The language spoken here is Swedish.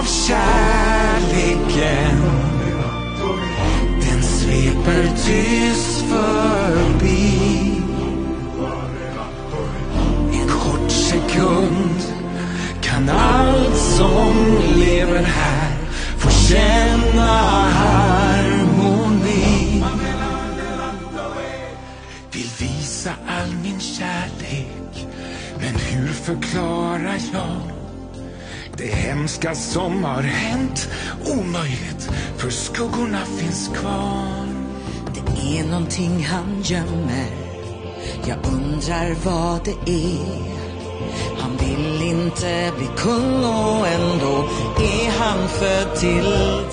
kärleken, den sveper tyst förbi. En kort sekund kan allt som lever här få känna harmoni. Vill visa all min kärlek, men hur förklarar jag det hemska som har hänt? Omöjligt, för skuggorna finns kvar. Det är någonting han gömmer, jag undrar vad det är. Han vill inte bli kung och ändå är han född till